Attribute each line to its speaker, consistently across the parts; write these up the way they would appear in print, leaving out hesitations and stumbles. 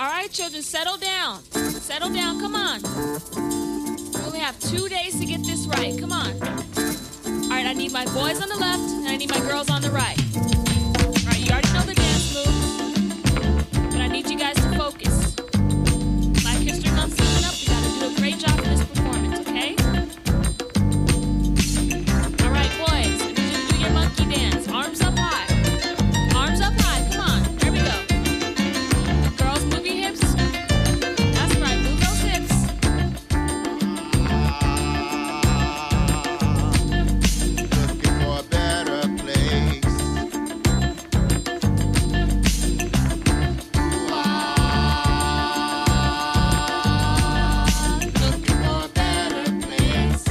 Speaker 1: All right, children, settle down. Settle down, come on. We only have 2 days to get this right. Come on. All right, I need my boys on the left, and I need my girls on the right. All right, you already know the dance moves, but I need you guys to focus. Black History Month's coming up. You gotta do a great job for this performance, okay? All right, boys, I need you to do your monkey dance. Arms up high. Arms up high. Come on. There we go. Girls, move your hips. That's right. Move those hips.
Speaker 2: Looking for a better place. Looking for a better place.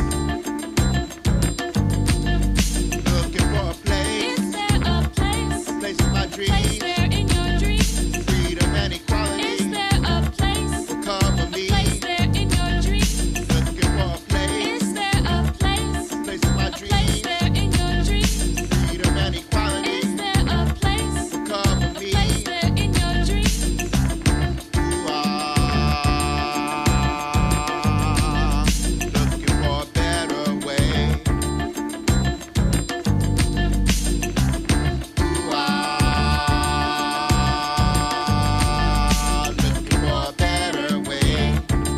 Speaker 2: Looking for a place.
Speaker 1: Is there a place?
Speaker 2: A place of my
Speaker 1: Place
Speaker 2: dreams.
Speaker 1: where in your dreams?
Speaker 2: Freedom and equality.
Speaker 1: Is there a place?
Speaker 2: will cover me.
Speaker 1: Place there in your dreams?
Speaker 2: Looking for a place.
Speaker 1: Is there a place?
Speaker 2: A place of my
Speaker 1: A place
Speaker 2: dreams.
Speaker 1: there in your dreams?
Speaker 2: Freedom and equality.
Speaker 1: Is there a place?
Speaker 2: will cover
Speaker 1: A
Speaker 2: me.
Speaker 1: place there in your dreams?
Speaker 2: Looking for a better way. Looking for a better way.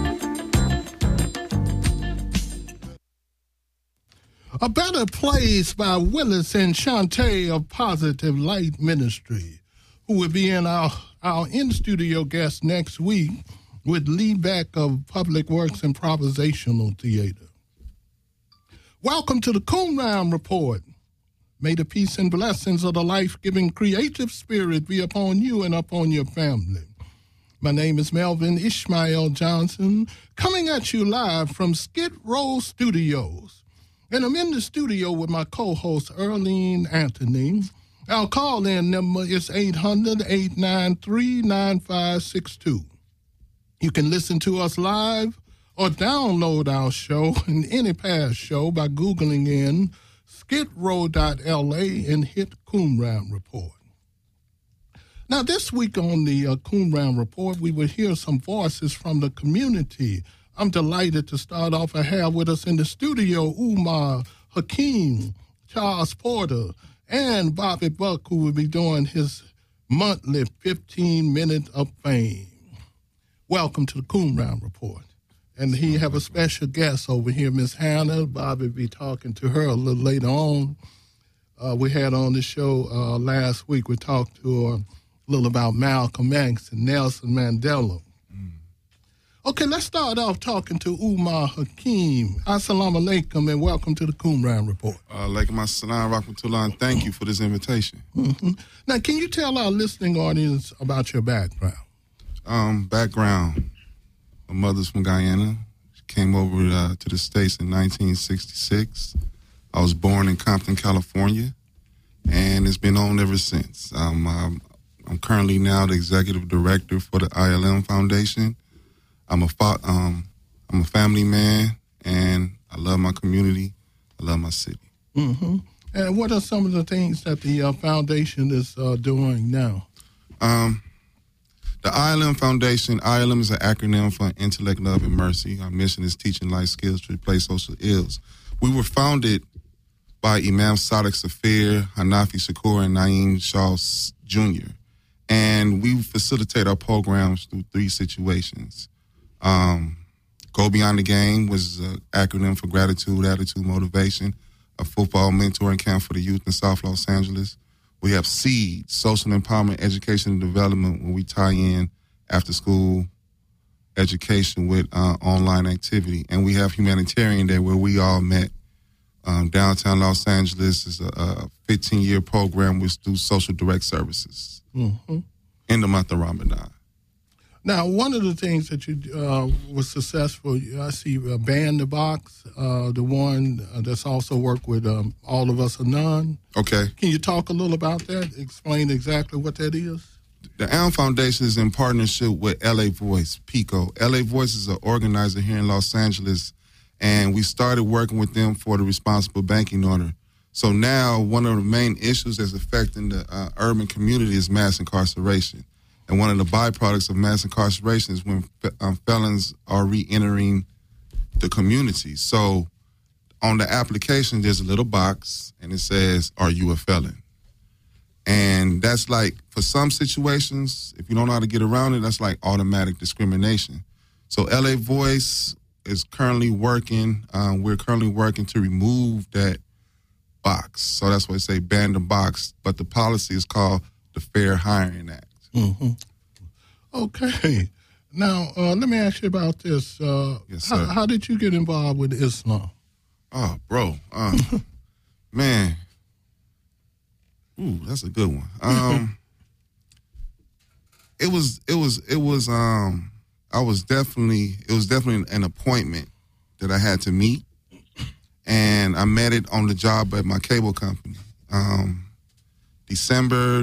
Speaker 3: A Better Place by Willis and Shantae of Positive Light Ministry, who will be in our in-studio guest next week with Lee Beck of Public Works Improvisational Theater. Welcome to the Coonrhyme Report. May the peace and blessings of the life-giving creative spirit be upon you and upon your family. My name is Melvin Ishmael Johnson, coming at you live from Skid Row Studios. And I'm in the studio with my co-host, Earlene Anthony. Our call-in number is 800-893-9562. You can listen to us live or download our show and any past show by Googling in skidrow.la and hit Coonrhyme Report. Now, this week on the Coonrhyme Report, we will hear some voices from the community. I'm delighted to start off and have with us in the studio Umar Hakeem, Charles Porter, and Bobby Buck, who will be doing his monthly 15 Minutes of Fame. Welcome to the Coonrhyme Report. And he have a special guest over here, Miss Hannah. Bobby will be talking to her a little later on. We had on the show last week, we talked to her a little about Malcolm X and Nelson Mandela. Okay, let's start off talking to Umar Hakeem. Assalamu alaikum and welcome to the Coonrhyme Report.
Speaker 4: Alaikum assalam rahmatullah, and thank you for this invitation.
Speaker 3: Mm-hmm. Now, can you tell our listening audience about your background?
Speaker 4: Background, my mother's from Guyana. She came over to the States in 1966. I was born in Compton, California, and it's been on ever since. I'm currently now the executive director for the ILM Foundation. I'm a family man, and I love my community. I love my city.
Speaker 3: Mm-hmm. And what are some of the things that the foundation is doing now?
Speaker 4: The ILM Foundation, ILM is an acronym for Intellect, Love, and Mercy. Our mission is teaching life skills to replace social ills. We were founded by Imam Sadiq Safir, Hanafi Shakur, and Naeem Shaw Jr., and we facilitate our programs through 3 situations. Go Beyond the Game was an acronym for gratitude, attitude, motivation, a football mentoring camp for the youth in South Los Angeles. We have SEED, Social Empowerment, Education, and Development, where we tie in after-school education with online activity. And we have Humanitarian Day, where we all met. Downtown Los Angeles is a 15-year program which do social direct services in the month of Ramadan.
Speaker 3: Now, one of the things that you was successful, I see Ban the Box, the one that's also worked with All of Us Are None.
Speaker 4: Okay.
Speaker 3: Can you talk a little about that? Explain exactly what that is?
Speaker 4: The ALM Foundation is in partnership with LA Voice, PICO. LA Voice is an organizer here in Los Angeles, and we started working with them for the responsible banking order. So now one of the main issues that's affecting the urban community is mass incarceration. And one of the byproducts of mass incarceration is when felons are re-entering the community. So on the application, there's a little box, and it says, "Are you a felon?" And that's like, for some situations, if you don't know how to get around it, that's like automatic discrimination. So LA Voice is currently working, we're currently working to remove that box. So that's why they say ban the box, but the policy is called the Fair Hiring Act.
Speaker 3: Mm-hmm. Okay. Now, let me ask you about this.
Speaker 4: Yes, sir.
Speaker 3: How did you get involved with Islam?
Speaker 4: Oh, bro. Man. Ooh, that's a good one. It was definitely an appointment that I had to meet, and I met it on the job at my cable company. December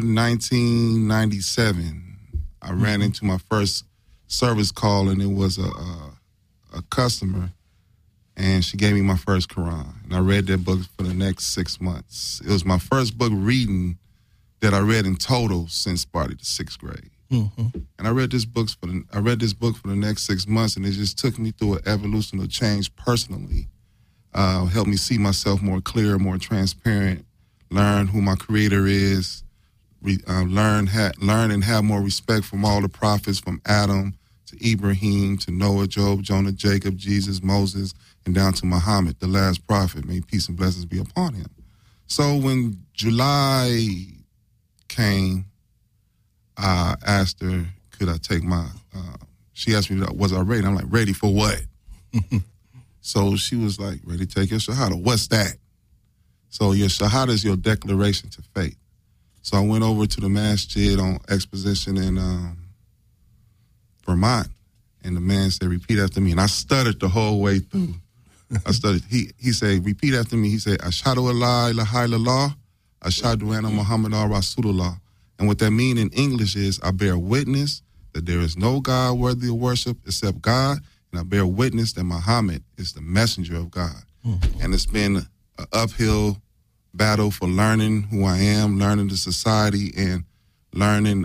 Speaker 4: 1997, I ran into my first service call, and it was a customer, and she gave me my first Quran, and I read that book for the next 6 months. It was my first book reading that I read in total since probably the 6th grade.
Speaker 3: Mm-hmm.
Speaker 4: And I read this book for the next 6 months, and it just took me through an evolution of change personally. Helped me see myself more clear, more transparent, learn who my creator is, learn and have more respect from all the prophets, from Adam to Ibrahim to Noah, Job, Jonah, Jacob, Jesus, Moses, and down to Muhammad, the last prophet. May peace and blessings be upon him. So when July came, I asked her, could I take she asked me, was I ready? I'm like, ready for what? So she was like, ready to take your Shahada. What's that? So your Shahada is your declaration to faith. So I went over to the masjid on Exposition in Vermont, and the man said, repeat after me. And I stuttered the whole way through. I stuttered. He said, repeat after me. He said, Ashhadu an la ilaha illallah, Ashhadu anna Muhammadan Rasulullah. And what that means in English is, I bear witness that there is no God worthy of worship except God, and I bear witness that Muhammad is the messenger of God. Mm-hmm. And it's been an uphill battle for learning who I am, learning the society, and learning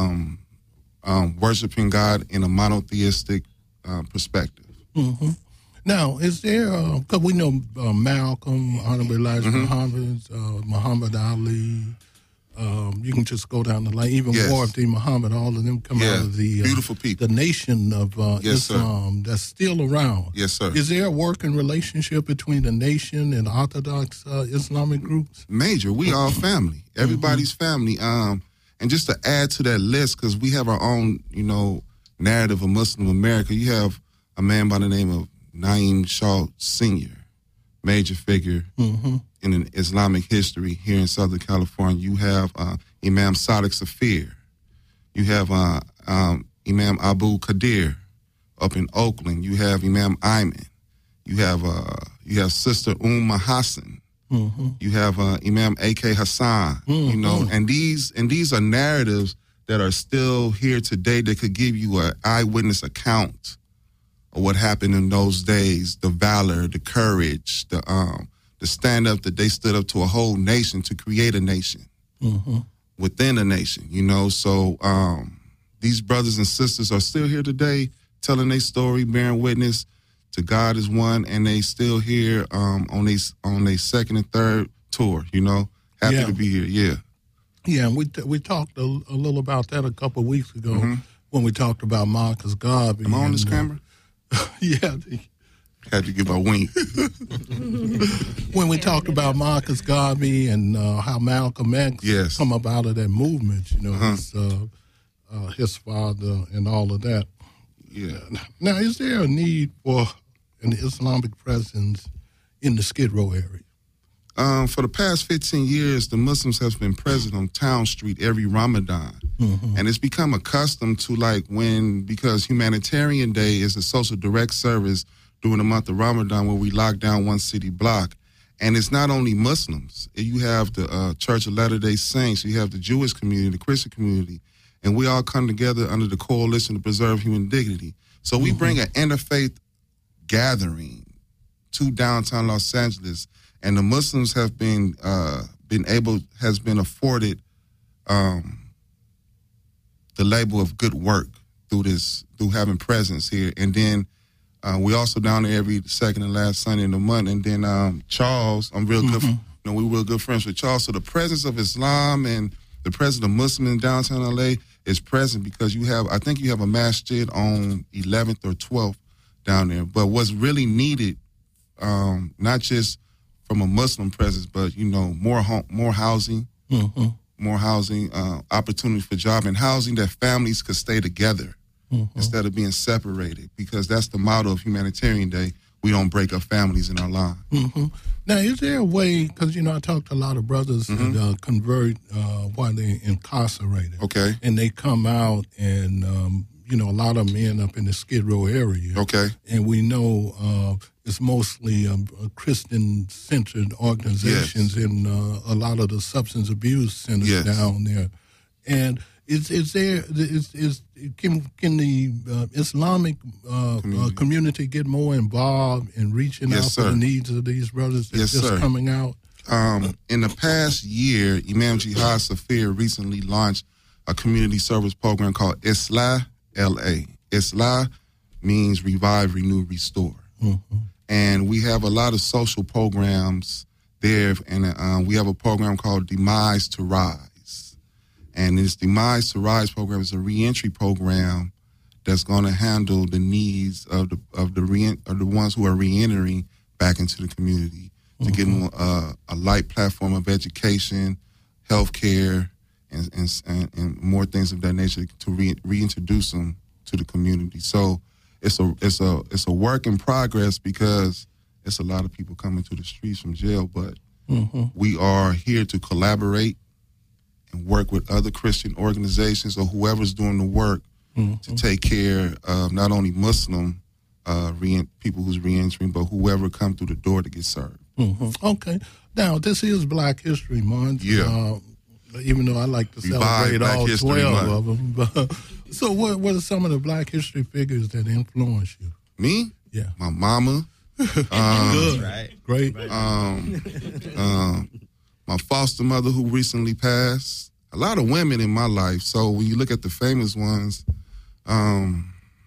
Speaker 4: worshiping God in a monotheistic perspective.
Speaker 3: Mm-hmm. Now, is there, because we know Malcolm, Honorable Elijah Muhammad Ali, you can just go down the line, even Wardi Muhammad, all of them come out of the
Speaker 4: beautiful people.
Speaker 3: The nation of Islam that's still around.
Speaker 4: Yes, sir.
Speaker 3: Is there a working relationship between the nation and Orthodox Islamic groups?
Speaker 4: Major. We all family. Everybody's family. And just to add to that list, because we have our own, narrative of Muslim America, you have a man by the name of Naim Shah Sr., major figure in Islamic history here in Southern California. You have Imam Sadiq Safir. You have Imam Abu Qadir up in Oakland. You have Imam Ayman. You have Sister Hassan. You have Imam A.K. Hassan. And these are narratives that are still here today that could give you an eyewitness account of what happened in those days, the valor, the courage, the stand up that they stood up to a whole nation to create a nation within a nation, So these brothers and sisters are still here today telling their story, bearing witness to God is one, and they still here on their second and third tour, Happy to be here,
Speaker 3: Yeah, and we talked a little about that a couple of weeks ago when we talked about Marcus Garvey.
Speaker 4: Am I on this camera?
Speaker 3: Yeah.
Speaker 4: Had to give a wink.
Speaker 3: When we talked about Marcus Garvey and how Malcolm X come up out of that movement, his father and all of that.
Speaker 4: Yeah.
Speaker 3: Now, is there a need for an Islamic presence in the Skid Row area?
Speaker 4: For the past 15 years, the Muslims have been present on Town Street every Ramadan. And it's become accustomed to because Humanitarian Day is a social direct service during the month of Ramadan where we lock down one city block. And it's not only Muslims. You have the Church of Latter-day Saints, you have the Jewish community, the Christian community, and we all come together under the Coalition to Preserve Human Dignity. So we bring an interfaith gathering to downtown Los Angeles, and the Muslims have been afforded the label of good work through having presence here. And then we also down there every second and last Sunday in the month. And then Charles, I'm real good. We're real good friends with Charles. So the presence of Islam and the presence of Muslims in downtown LA is present because I think you have a masjid on 11th or 12th down there. But what's really needed, not just from a Muslim presence, but more housing, more housing, opportunities for job and housing that families could stay together instead of being separated. Because that's the motto of Humanitarian Day. We don't break up families in our line.
Speaker 3: Now, is there a way, because, I talked to a lot of brothers that convert while they're incarcerated.
Speaker 4: Okay.
Speaker 3: And they come out and, a lot of them end up in the Skid Row area.
Speaker 4: Okay.
Speaker 3: And we know it's mostly Christian-centered organizations in a lot of the substance abuse centers down there. And can the Islamic community get more involved in reaching out for the needs of these brothers that's just coming out?
Speaker 4: In the past year, Imam Jihad Safir recently launched a community service program called Islah LA. Islah means revive, renew, restore. And we have a lot of social programs there, and we have a program called Demise to Rise. And this Demise to Rise program is a reentry program that's going to handle the needs of the ones who are reentering back into the community to give them a light platform of education, healthcare, and more things of that nature to reintroduce them to the community. So it's a work in progress because it's a lot of people coming to the streets from jail, but we are here to collaborate and work with other Christian organizations or whoever's doing the work to take care of not only Muslim people who's reentering, but whoever come through the door to get served.
Speaker 3: Okay. Now, this is Black History Month.
Speaker 4: Yeah.
Speaker 3: Even though I like to celebrate all 12 of them. But, so what are some of the Black History figures that influence you?
Speaker 4: Me?
Speaker 3: Yeah.
Speaker 4: My mama.
Speaker 3: Good. Right. Great.
Speaker 4: My foster mother who recently passed. A lot of women in my life. So when you look at the famous ones, I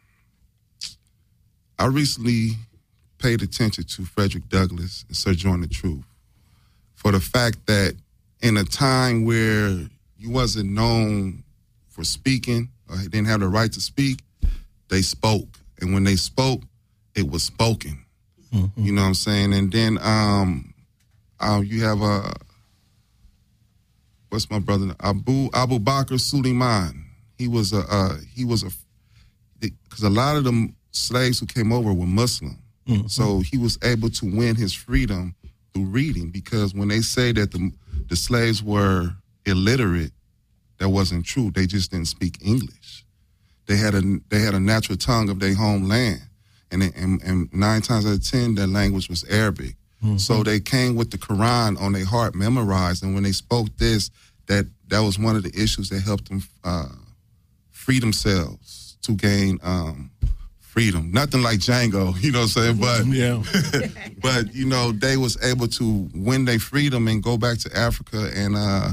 Speaker 4: recently paid attention to Frederick Douglass and Sojourner Truth for the fact that in a time where you wasn't known for speaking or didn't have the right to speak, they spoke. And when they spoke, it was spoken. You know what I'm saying? And then you have what's my brother? Abu Bakr Suleiman. He was because a lot of the slaves who came over were Muslim. So he was able to win his freedom through reading, because when they say that the slaves were illiterate, that wasn't true. They just didn't speak English. They had a natural tongue of their homeland, and 9 times out of 10, their language was Arabic. So they came with the Quran on their heart memorized, and when they spoke this, that was one of the issues that helped them free themselves to gain freedom. Nothing like Django, you know what I'm saying? But but they was able to win their freedom and go back to Africa and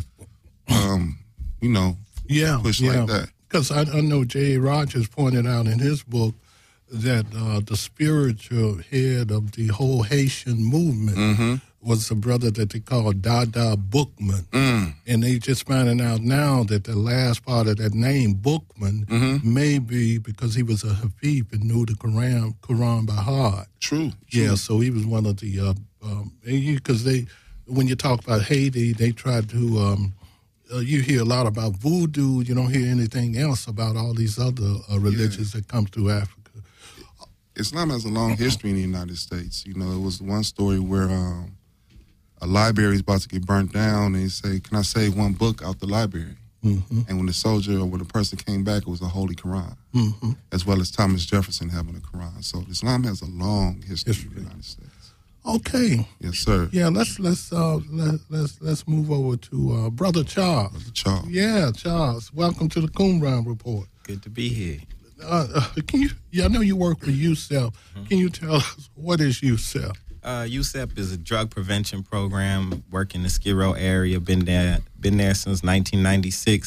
Speaker 4: push like that.
Speaker 3: Because I know J.A. Rogers pointed out in his book that the spiritual head of the whole Haitian movement was a brother that they called Dada Bookman. And they just finding out now that the last part of that name, Bookman, may be because he was a Hafiz and knew the Quran by heart.
Speaker 4: True.
Speaker 3: Yeah, so he was one of the, because when you talk about Haiti, they try to, you hear a lot about voodoo. You don't hear anything else about all these other religions that come through Africa.
Speaker 4: Islam has a long history in the United States. It was one story where a library is about to get burnt down, and they say, "Can I save one book out the library?" And when the soldier or when the person came back, it was the Holy Quran, as well as Thomas Jefferson having a Quran. So Islam has a long history in the United States.
Speaker 3: Okay.
Speaker 4: Yes, sir.
Speaker 3: Yeah, let's move over to Brother Charles.
Speaker 4: Brother Charles.
Speaker 3: Yeah, Charles. Welcome to the Qumran Report.
Speaker 5: Good to be here.
Speaker 3: I know you work for USEP. Can you tell us what is USEP?
Speaker 5: USEP is a drug prevention program. Work in the Skid Row area. Been there since 1996.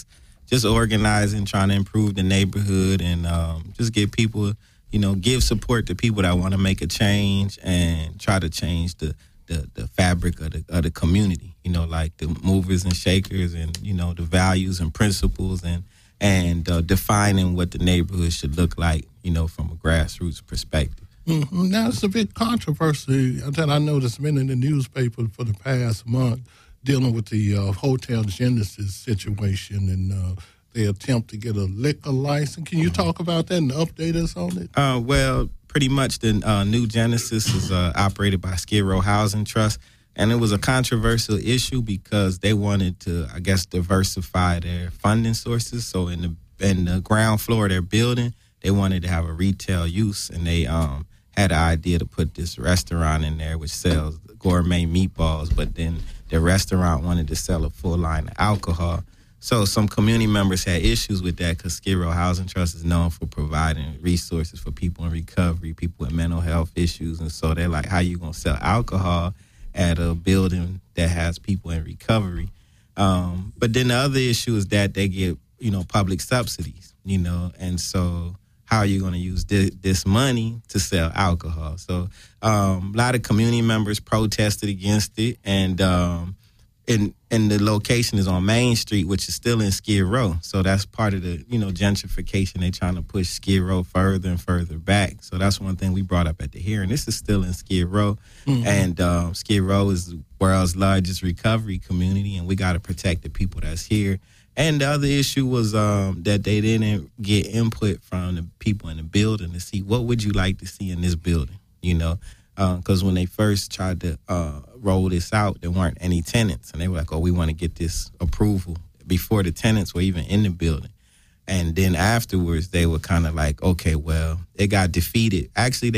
Speaker 5: just organizing, trying to improve the neighborhood, and just get people, give support to people that want to make a change and try to change the fabric of the community, like the movers and shakers, and the values and principles, and defining what the neighborhood should look like, from a grassroots perspective.
Speaker 3: Mm-hmm. Now, it's a big controversy that I noticed been in the newspaper for the past month, dealing with the Hotel Genesis situation and the attempt to get a liquor license. Can you talk about that and update us on it?
Speaker 5: Well, pretty much the new Genesis is operated by Skid Row Housing Trust, and it was a controversial issue because they wanted to, I guess, diversify their funding sources. So in the ground floor of their building, they wanted to have a retail use, and they had an idea to put this restaurant in there which sells gourmet meatballs, but then the restaurant wanted to sell a full line of alcohol. So some community members had issues with that because Skid Row Housing Trust is known for providing resources for people in recovery, people with mental health issues. And so they're like, how you going to sell alcohol at a building that has people in recovery? But then the other issue is that they get, public subsidies, and so how are you going to use this money to sell alcohol? So a lot of community members protested against it, and the location is on Main Street, which is still in Skid Row. So that's part of the, gentrification. They're trying to push Skid Row further and further back. So that's one thing we brought up at the hearing. This is still in Skid Row, and Skid Row is the world's largest recovery community, and we got to protect the people that's here. And the other issue was that they didn't get input from the people in the building to see what would you like to see in this building, because when they first tried to roll this out, there weren't any tenants. And they were like, we want to get this approval before the tenants were even in the building. And then afterwards, they were kind of like, okay, well, it got defeated. Actually,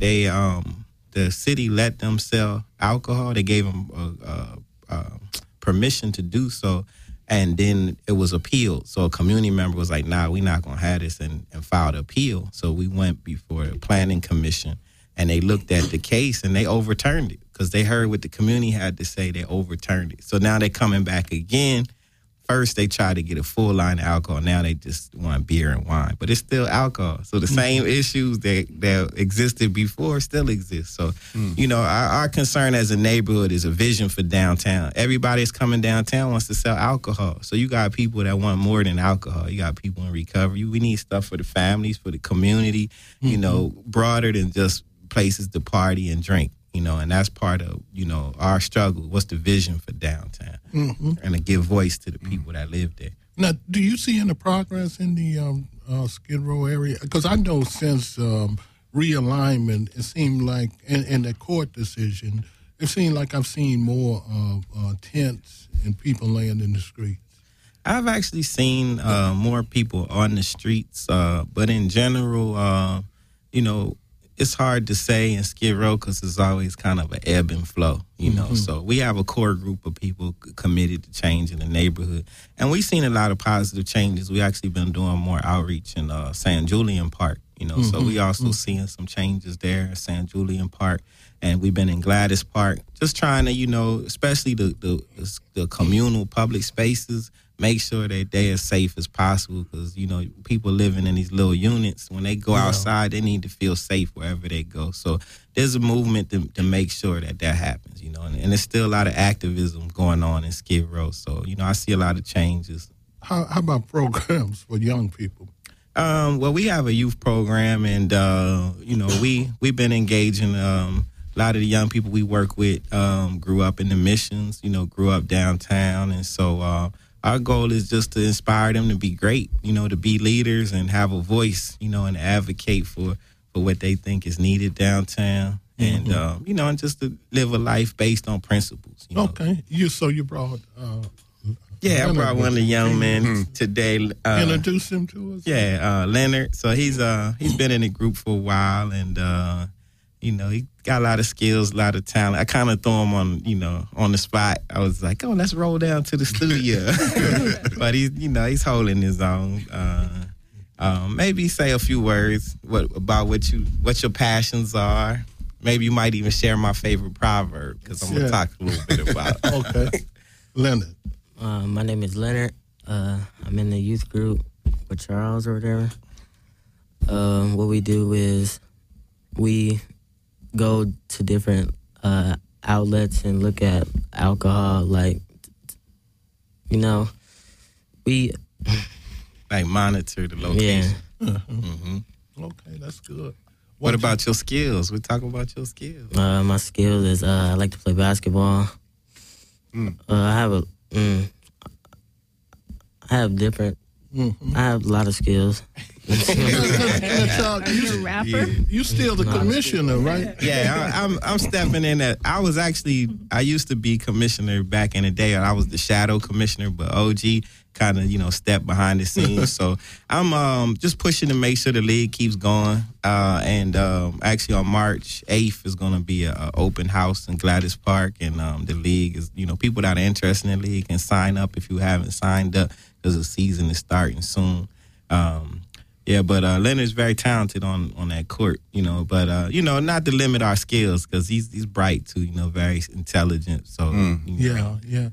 Speaker 5: the city let them sell alcohol. They gave them permission to do so. And then it was appealed. So a community member was like, nah, we're not going to have this, and filed an appeal. So we went before the planning commission, and they looked at the case, and they overturned it because they heard what the community had to say. They overturned it. So now they're coming back again. First, they tried to get a full line of alcohol. Now they just want beer and wine. But it's still alcohol. So the same issues that existed before still exist. So, our concern as a neighborhood is a vision for downtown. Everybody that's coming downtown wants to sell alcohol. So you got people that want more than alcohol. You got people in recovery. We need stuff for the families, for the community, broader than just places to party and drink. And that's part of, our struggle. What's the vision for downtown? And to give voice to the people that live there.
Speaker 3: Now, do you see any progress in the Skid Row area? Because I know since realignment, it seemed like, in the court decision, it seemed like I've seen more tents and people laying in the streets.
Speaker 5: I've actually seen more people on the streets, but in general, it's hard to say in Skid Row because it's always kind of an ebb and flow, So we have a core group of people committed to change in the neighborhood. And we've seen a lot of positive changes. We actually been doing more outreach in San Julian Park, So we also seeing some changes there in San Julian Park. And we've been in Gladys Park, just trying to, especially the communal public spaces, make sure that they are as safe as possible because, people living in these little units, when they go outside, they need to feel safe wherever they go. So there's a movement to make sure that happens, and there's still a lot of activism going on in Skid Row. So, I see a lot of changes.
Speaker 3: How about programs for young people?
Speaker 5: Well, we have a youth program, and, we've been engaging a lot of the young people we work with grew up in the Missions, grew up downtown, and so our goal is just to inspire them to be great, to be leaders and have a voice, and advocate for what they think is needed downtown. And, and just to live a life based on principles.
Speaker 3: Okay. You brought...
Speaker 5: I brought one of the young men today.
Speaker 3: Introduce him to us?
Speaker 5: Yeah, Leonard. So he's been in the group for a while, and, he got a lot of skills, a lot of talent. I kind of threw him on the spot. I was like, let's roll down to the studio. But he's holding his own. Maybe say a few words about what your passions are. Maybe you might even share my favorite proverb because I'm going to talk a little bit about it.
Speaker 3: Okay. Leonard.
Speaker 6: My name is Leonard. I'm in the youth group with Charles or whatever. What we do is we go to different outlets and look at alcohol, like, you know, we...
Speaker 5: Like monitor the location.
Speaker 6: Yeah.
Speaker 3: Okay, that's good.
Speaker 5: What about your skills? We're talking about your skills.
Speaker 6: My skills is I like to play basketball. I have different. I have a lot of skills.
Speaker 3: Chuck,
Speaker 7: You're a rapper?
Speaker 3: you still the commissioner, right?
Speaker 5: Yeah, I'm stepping in that. I used to be commissioner back in the day. I was the shadow commissioner, but OG kind of, stepped behind the scenes. So I'm just pushing to make sure the league keeps going. And actually on March 8th is going to be an open house in Gladys Park. And the league is, people that are interested in the league can sign up if you haven't signed up because the season is starting soon. But Leonard's very talented on that court, but, not to limit our skills because he's bright too, very intelligent. So,
Speaker 3: Yeah.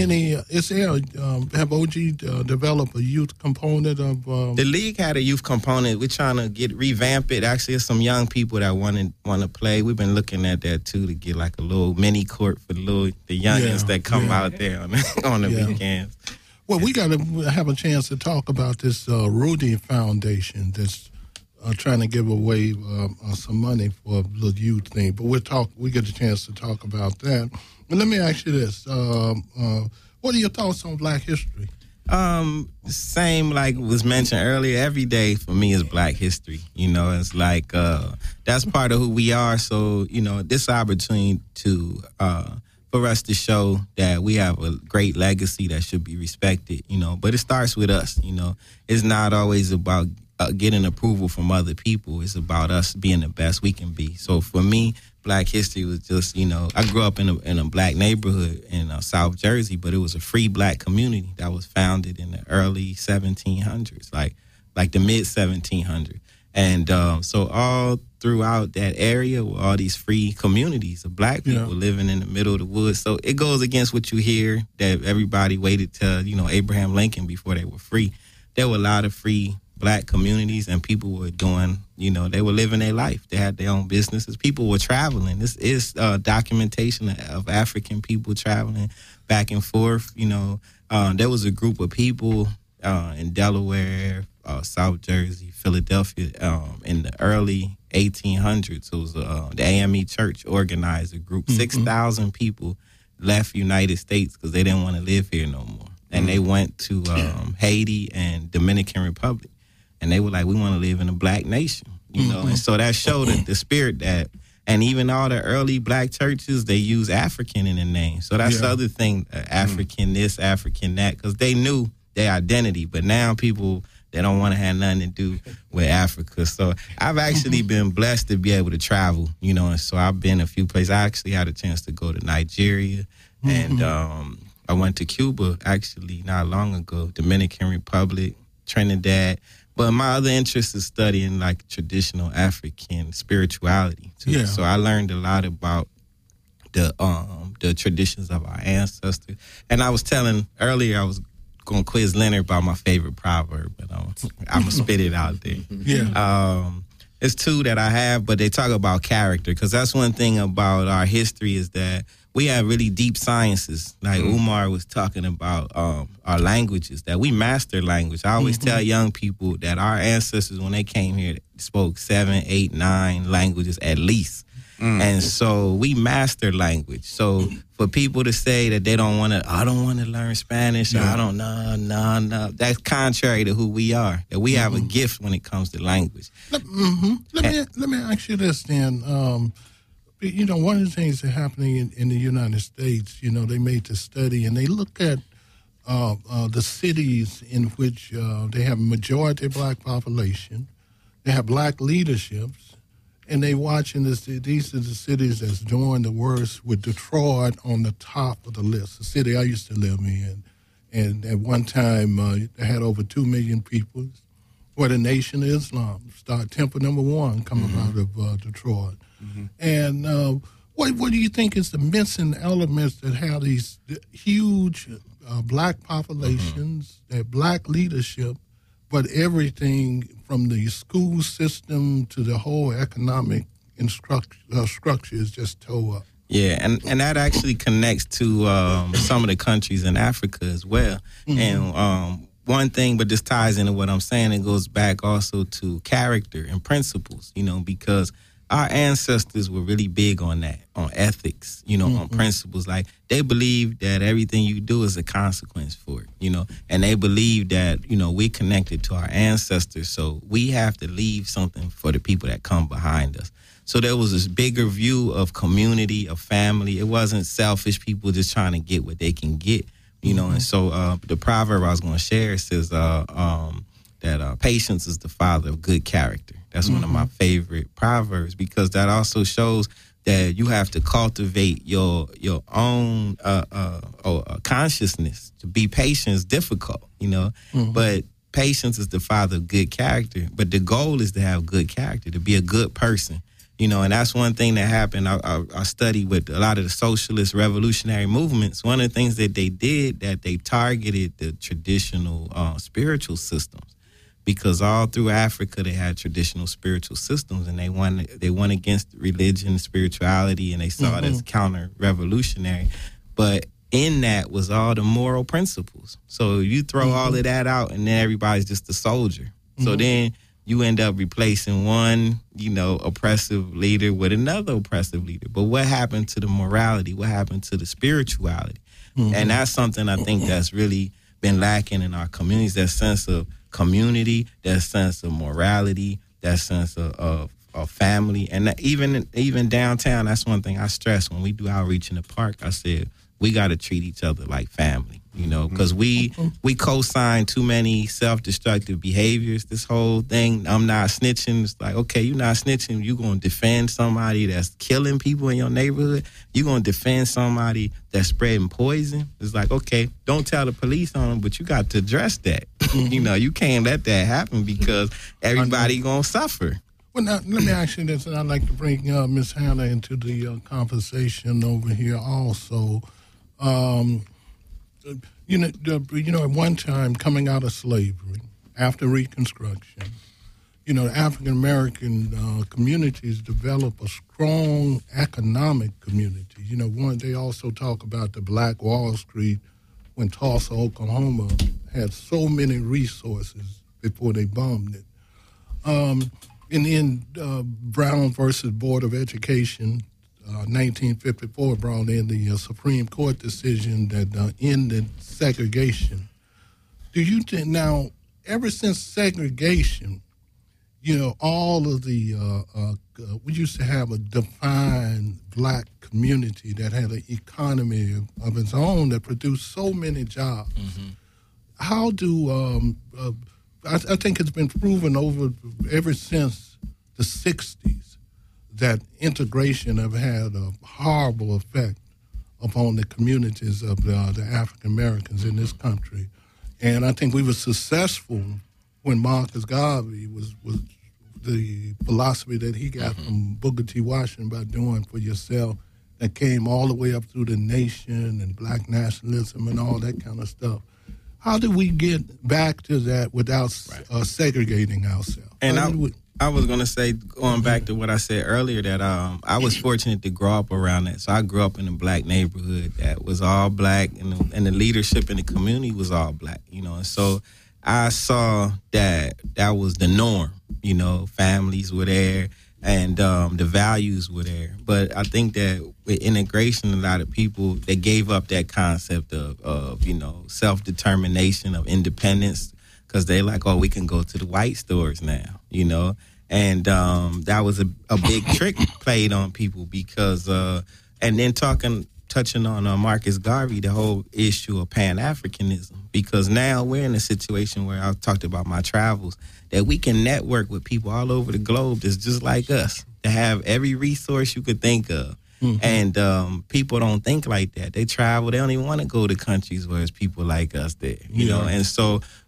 Speaker 3: Have OG developed a youth component of...
Speaker 5: The league had a youth component. We're trying to revamp it. Actually, there's some young people that want to play. We've been looking at that too to get like a little mini court for the youngins that come out there on the weekends.
Speaker 3: Well, we got to have a chance to talk about this Rudy Foundation that's trying to give away some money for the youth thing. But we get a chance to talk about that. But let me ask you this: what are your thoughts on Black history?
Speaker 5: Same like was mentioned earlier. Every day for me is Black history. It's like that's part of who we are. So this opportunity to. For us to show that we have a great legacy that should be respected, but it starts with us, It's not always about getting approval from other people. It's about us being the best we can be. So for me, Black history was just, I grew up in a Black neighborhood in South Jersey, but it was a free Black community that was founded in the early 1700s, like the mid 1700s. And so all throughout that area were all these free communities of Black people living in the middle of the woods. So it goes against what you hear that everybody waited till, Abraham Lincoln before they were free. There were a lot of free Black communities and people were doing, they were living their life. They had their own businesses. People were traveling. This is documentation of African people traveling back and forth. There was a group of people in Delaware, South Jersey, Philadelphia, in the early 1800s. It was the AME Church organized a group. 6,000 people left United States because they didn't want to live here no more. And they went to Haiti and Dominican Republic. And they were like, we want to live in a Black nation, And so that showed the spirit that, and even all the early Black churches, they use African in the name. So that's the other thing, African this, African that, because they knew their identity. But now people... They don't want to have nothing to do with Africa. So I've actually been blessed to be able to travel, and so I've been a few places. I actually had a chance to go to Nigeria, and I went to Cuba actually not long ago, Dominican Republic, Trinidad. But my other interest is studying like traditional African spirituality too. Yeah. So I learned a lot about the traditions of our ancestors. And I was telling earlier, I was going to quiz Leonard about my favorite proverb, but I'm going to spit it out there.
Speaker 3: Yeah.
Speaker 5: It's two that I have, but they talk about character, because that's one thing about our history is that we have really deep sciences. Like Umar was talking about our languages, that we master language. I always tell young people that our ancestors, when they came here, spoke 7, 8, 9 languages at least. And so we master language. So for people to say that they don't want to, I don't want to learn Spanish, or I don't know, that's contrary to who we are. That we have a gift when it comes to language.
Speaker 3: Let me ask you this then. One of the things that's happening in the United States, they made the study and they look at the cities in which they have a majority Black population, they have Black leaderships, and they watching this. These are the cities that's doing the worst, with Detroit on the top of the list, the city I used to live in. And at one time, they had over 2 million people. Where the Nation of Islam, Temple number 1, coming out of Detroit. And What do you think is the missing elements that have these huge black populations, that black leadership, but everything from the school system to the whole economic structure is just tore up?
Speaker 5: Yeah, and that actually connects to some of the countries in Africa as well. And one thing, but this ties into what I'm saying, it goes back also to character and principles, because our ancestors were really big on that, on ethics, on principles. Like, they believe that everything you do is a consequence for it, and they believe that, we're connected to our ancestors, so we have to leave something for the people that come behind us. So there was this bigger view of community, of family. It wasn't selfish people just trying to get what they can get, and so the proverb I was going to share says that patience is the father of good character. That's one of my favorite proverbs, because that also shows that you have to cultivate your own consciousness. To be patient is difficult, but patience is the father of good character. But the goal is to have good character, to be a good person, and that's one thing that happened. I studied with a lot of the socialist revolutionary movements. One of the things that they did, that they targeted the traditional spiritual systems. Because all through Africa they had traditional spiritual systems, and they went against religion and spirituality, and they saw it as counter-revolutionary. But in that was all the moral principles. So you throw all of that out, and then everybody's just a soldier. So then you end up replacing one, oppressive leader with another oppressive leader. But what happened to the morality? What happened to the spirituality? And that's something I think that's really been lacking in our communities, that sense of community, that sense of morality, that sense of family. And that even downtown, that's one thing I stress when we do outreach in the park. I said, we got to treat each other like family, because we co-sign too many self-destructive behaviors. This whole thing, I'm not snitching. It's like, okay, you're not snitching. You're going to defend somebody that's killing people in your neighborhood. You're going to defend somebody that's spreading poison. It's like, okay, don't tell the police on them, but you got to address that. You can't let that happen, because everybody going to suffer.
Speaker 3: Well, now, let me ask you this, and I'd like to bring Ms. Hannah into the conversation over here also. At one time, coming out of slavery, after Reconstruction, African American communities develop a strong economic community. They also talk about the Black Wall Street when Tulsa, Oklahoma had so many resources before they bombed it. And then Brown versus Board of Education, 1954 brought in the Supreme Court decision that ended segregation. Do you think now, ever since segregation, all of the, we used to have a defined black community that had an economy of its own that produced so many jobs. How do, I think it's been proven ever since the 60s, that integration have had a horrible effect upon the communities of the African Americans in this country. And I think we were successful when Marcus Garvey was the philosophy that he got from Booker T. Washington about doing for yourself, that came all the way up through the nation and black nationalism and all that kind of stuff. How do we get back to that without segregating ourselves?
Speaker 5: And I was going to say, going back to what I said earlier, that I was fortunate to grow up around that. So I grew up in a black neighborhood that was all black, and the leadership in the community was all black, And so I saw that was the norm, families were there, and the values were there. But I think that with integration, a lot of people, they gave up that concept of self-determination, of independence, because they like, oh, we can go to the white stores now, And that was a big trick played on people, because, and then touching on Marcus Garvey, the whole issue of Pan-Africanism, because now we're in a situation where I talked about my travels, that we can network with people all over the globe that's just like us, to have every resource you could think of. And people don't think like that. They travel, they don't even want to go to countries where there's people like us there, And so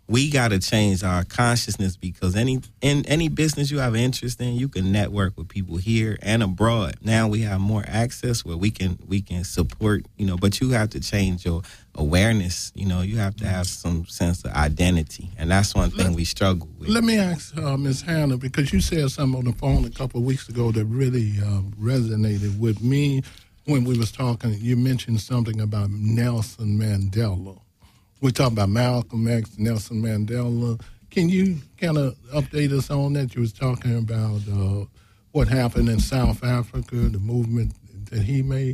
Speaker 5: we got to change our consciousness, because in any business you have an interest in, you can network with people here and abroad. Now we have more access where we can support, but you have to change your awareness. You have to have some sense of identity, and that's one thing we struggle with.
Speaker 3: Let me ask Ms. Hannah, because you said something on the phone a couple of weeks ago that really resonated with me when we was talking. You mentioned something about Nelson Mandela. We talked about Malcolm X, Nelson Mandela. Can you kind of update us on that? You was talking about what happened in South Africa, the movement that he made.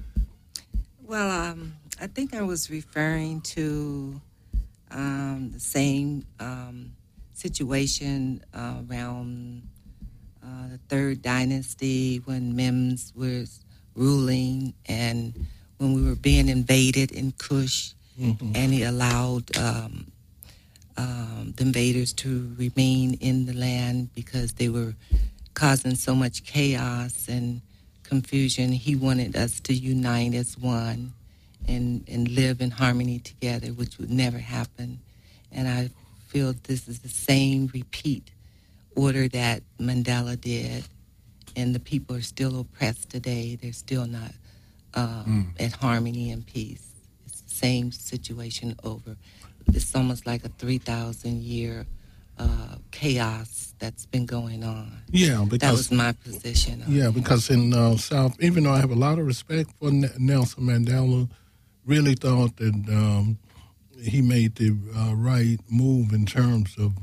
Speaker 7: Well, I think I was referring to the same situation around the Third Dynasty when Mims was ruling, and when we were being invaded in Kush. Mm-hmm. And he allowed the invaders to remain in the land because they were causing so much chaos and confusion. He wanted us to unite as one and live in harmony together, which would never happen. And I feel this is the same repeat order that Mandela did, and the people are still oppressed today. They're still not at harmony and peace. Same situation over. It's almost like a 3,000-year chaos that's been going on.
Speaker 3: Yeah, because
Speaker 7: that was my position.
Speaker 3: Yeah, because in South, even though I have a lot of respect for Nelson Mandela, really thought that he made the right move in terms of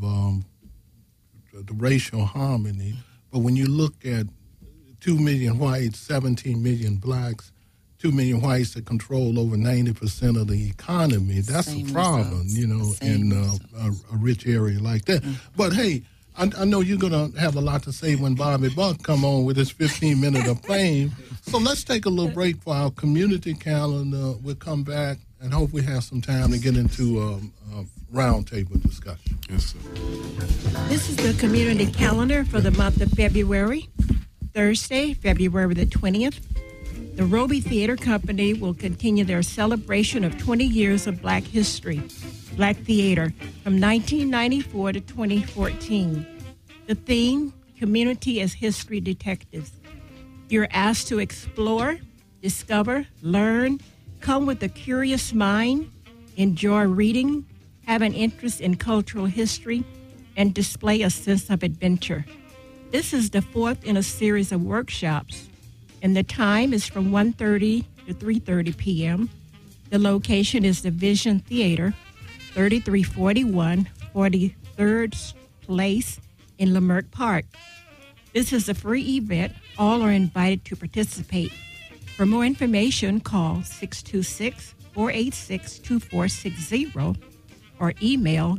Speaker 3: the racial harmony. But when you look at 2 million whites, 17 million blacks, 2 million whites that control over 90% of the economy. That's a problem, in a rich area like that. Mm-hmm. But, hey, I know you're going to have a lot to say when Bobby Buck come on with his 15-minute of fame. So let's take a little break for our community calendar. We'll come back and hope we have some time to get into a roundtable discussion.
Speaker 4: Yes, sir.
Speaker 8: This is the community calendar for the month of February. Thursday, February the 20th. The Roby Theater Company will continue their celebration of 20 years of Black history, Black theater, from 1994 to 2014. The theme, Community as History Detectives. You're asked to explore, discover, learn, come with a curious mind, enjoy reading, have an interest in cultural history, and display a sense of adventure. This is the fourth in a series of workshops, and the time is from 1:30 to 3:30 p.m. The location is the Vision Theater, 3341 43rd Place in Leimert Park. This is a free event. All are invited to participate. For more information, call 626-486-2460 or email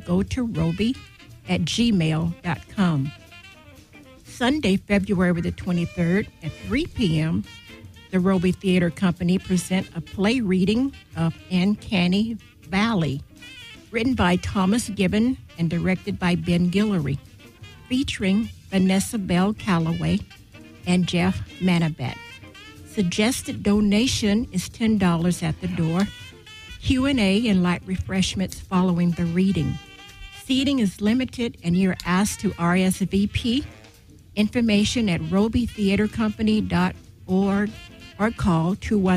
Speaker 8: goToRoby@gmail.com. Sunday, February the 23rd at 3 p.m., the Roby Theater Company present a play reading of Uncanny Valley, written by Thomas Gibbon and directed by Ben Guillory, featuring Vanessa Bell Calloway and Jeff Manabat. Suggested donation is $10 at the door. Q&A and light refreshments following the reading. Seating is limited and you're asked to RSVP. Information at robytheatercompany.org or call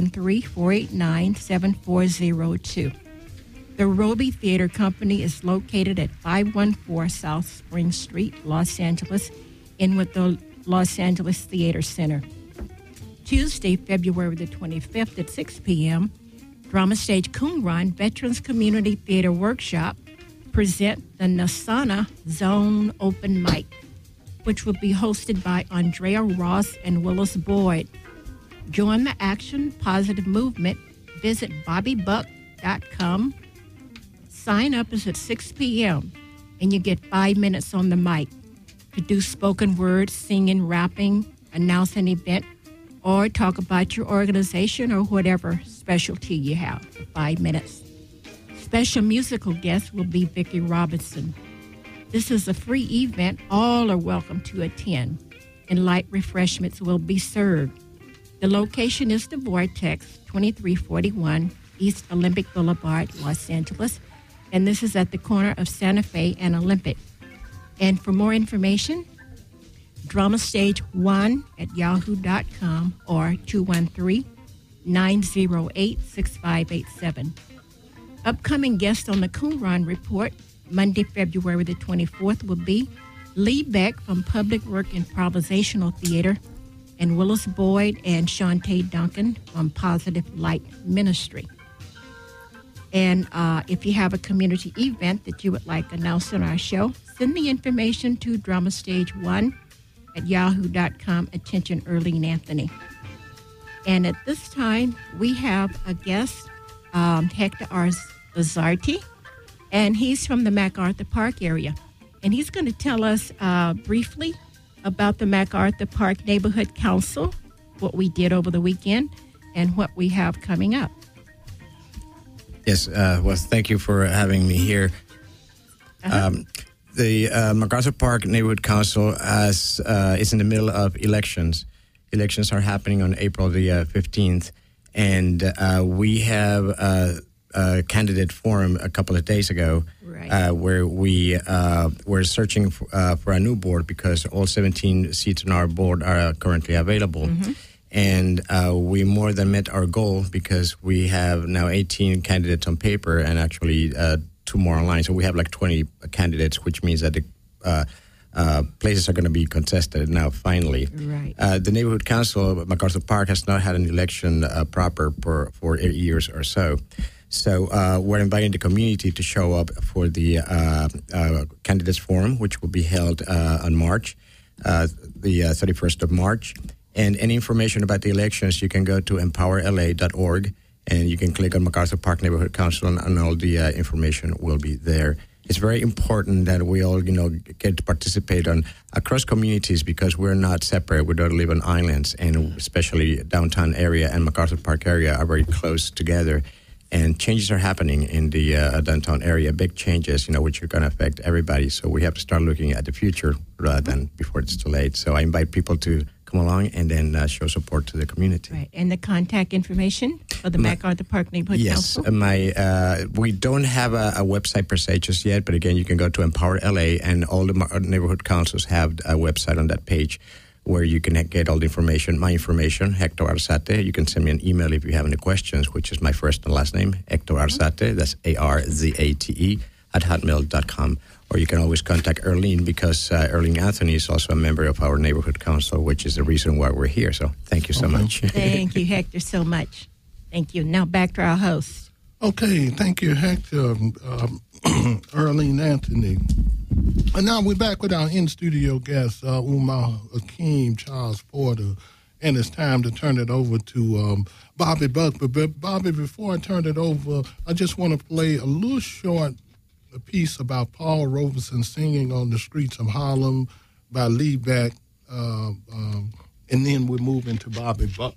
Speaker 8: 213-489-7402. The Roby Theater Company is located at 514 South Spring Street, Los Angeles, in with the Los Angeles Theater Center. Tuesday, February the 25th at 6 p.m., Drama Stage Qumran Veterans Community Theater Workshop present the Nasana Zone Open Mic, which will be hosted by Andrea Ross and Willis Boyd. Join the action, positive movement. Visit bobbybuck.com. Sign up is at 6 p.m. and you get 5 minutes on the mic to do spoken word, singing, rapping, announce an event, or talk about your organization or whatever specialty you have for 5 minutes. Special musical guest will be Vicki Robinson. This is a free event. All are welcome to attend, and light refreshments will be served. The location is the Vortex, 2341 East Olympic Boulevard, Los Angeles, And this is at the corner of Santa Fe and Olympic. And for more information, dramastage1@yahoo.com or 213-908-6587. Upcoming guests on the Qumran Report, Monday, February the 24th, will be Lee Beck from Public Work Improvisational Theater, and Willis Boyd and Shantae Duncan from Positive Light Ministry. And if you have a community event that you would like announced on our show, send the information to dramastage1@yahoo.com. Attention, Earlene Anthony. And at this time, we have a guest, Hector Arzate, and he's from the MacArthur Park area. And he's going to tell us briefly about the MacArthur Park Neighborhood Council, what we did over the weekend, and what we have coming up.
Speaker 9: Yes, well, thank you for having me here. The MacArthur Park Neighborhood Council is in the middle of elections. Elections are happening on April the 15th, and we have a candidate forum a couple of days ago, where we were searching for a new board because all 17 seats on our board are currently available. Mm-hmm. And we more than met our goal because we have now 18 candidates on paper and actually 2 more online. So we have like 20 candidates, which means that the places are going to be contested now, finally.
Speaker 8: Right.
Speaker 9: The Neighborhood Council of MacArthur Park has not had an election proper for 8 years or so. So we're inviting the community to show up for the candidates forum, which will be held on March, the 31st of March. And any information about the elections, you can go to empowerla.org, and you can click on MacArthur Park Neighborhood Council, and all the information will be there. It's very important that we all, get to participate across communities because we're not separate. We don't live on islands, and especially downtown area and MacArthur Park area are very close together. And changes are happening in the downtown area, big changes, which are going to affect everybody. So we have to start looking at the future rather than before it's too late. So I invite people to come along and then show support to the community.
Speaker 8: Right. And the contact information for the MacArthur Park Neighborhood Council?
Speaker 9: Yes. We don't have a website per se just yet, but again, you can go to Empower LA, and all the neighborhood councils have a website on that page where you can get all the information, my information, Hector Arzate. You can send me an email if you have any questions, which is my first and last name, Hector Arzate, that's ARZATE, @hotmail.com. Or you can always contact Earlene because Earlene Anthony is also a member of our neighborhood council, which is the reason why we're here. So thank you so much.
Speaker 8: Thank you, Hector, so much. Thank you. Now back to our host.
Speaker 3: Okay, thank you, Hector, Earlene Anthony. And now we're back with our in-studio guest, Umar Akeem, Charles Porter, and it's time to turn it over to Bobby Buck. But Bobby, before I turn it over, I just want to play a little short piece about Paul Robeson singing on the streets of Harlem by Lee Beck, and then we'll move into Bobby Buck.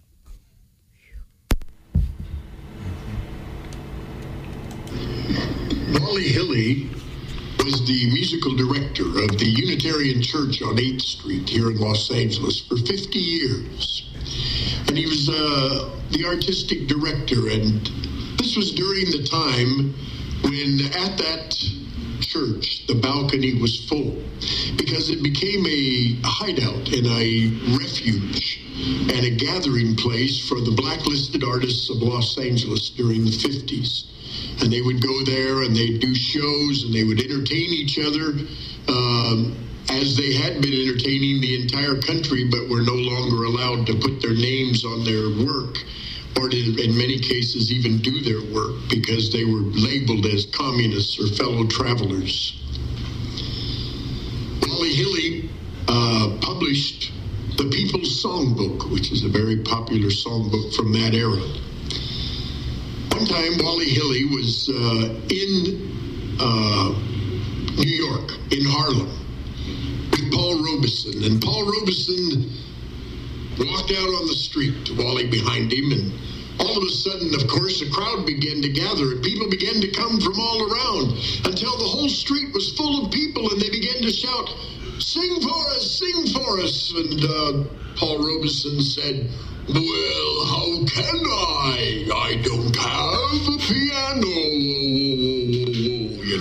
Speaker 10: Wally Hilly was the musical director of the Unitarian Church on 8th Street here in Los Angeles for 50 years. And he was the artistic director, and this was during the time when at that church the balcony was full because it became a hideout and a refuge and a gathering place for the blacklisted artists of Los Angeles during the 50s. And they would go there and they'd do shows and they would entertain each other as they had been entertaining the entire country, but were no longer allowed to put their names on their work or to, in many cases, even do their work because they were labeled as communists or fellow travelers. Wally Hilly published the People's Songbook, which is a very popular songbook from that era. One time, Wally Hilly was in New York, in Harlem, with Paul Robeson. And Paul Robeson walked out on the street, Wally behind him, and all of a sudden, of course, a crowd began to gather, and people began to come from all around until the whole street was full of people, and they began to shout, "Sing for us, sing for us." And Paul Robeson said, "Well, how can I? I don't have a piano."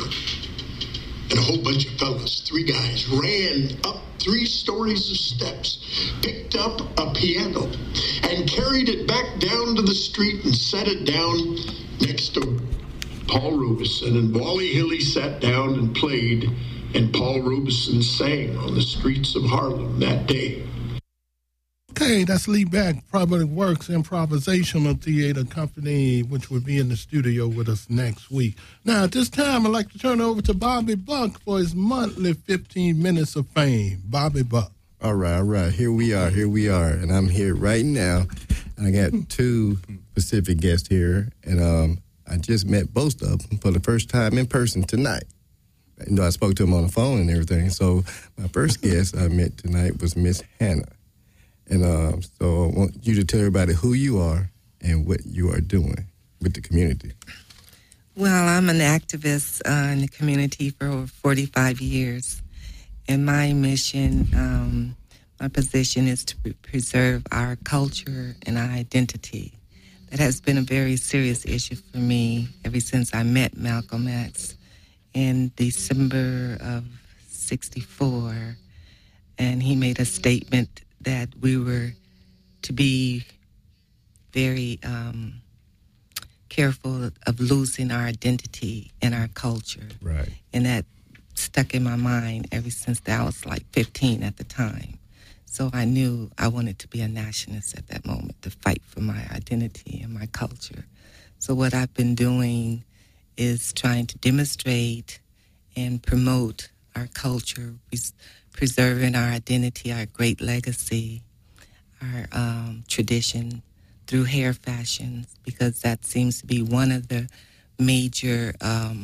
Speaker 10: whole bunch of fellas, 3 guys, ran up 3 stories of steps, picked up a piano, and carried it back down to the street and set it down next to Paul Robeson. And Wally Hilly sat down and played, and Paul Robeson sang on the streets of Harlem that day.
Speaker 3: Okay, that's Lee Beck, Public Works Improvisational Theater Company, which will be in the studio with us next week. Now, at this time, I'd like to turn it over to Bobby Buck for his monthly 15 Minutes of Fame. Bobby Buck.
Speaker 11: All right. Here we are. And I'm here right now. And I got 2 specific guests here. And I just met both of them for the first time in person tonight. You know, I spoke to them on the phone and everything. So my first guest I met tonight was Miss Hannah. And so I want you to tell everybody who you are and what you are doing with the community.
Speaker 7: Well, I'm an activist in the community for over 45 years. And my mission, my position is to preserve our culture and our identity. That has been a very serious issue for me ever since I met Malcolm X in December of '64. And he made a statement that we were to be very careful of losing our identity and our culture.
Speaker 11: Right.
Speaker 7: And that stuck in my mind ever since I was like 15 at the time. So I knew I wanted to be a nationalist at that moment, to fight for my identity and my culture. So what I've been doing is trying to demonstrate and promote our culture, preserving our identity, our great legacy, our tradition through hair fashions, because that seems to be one of the major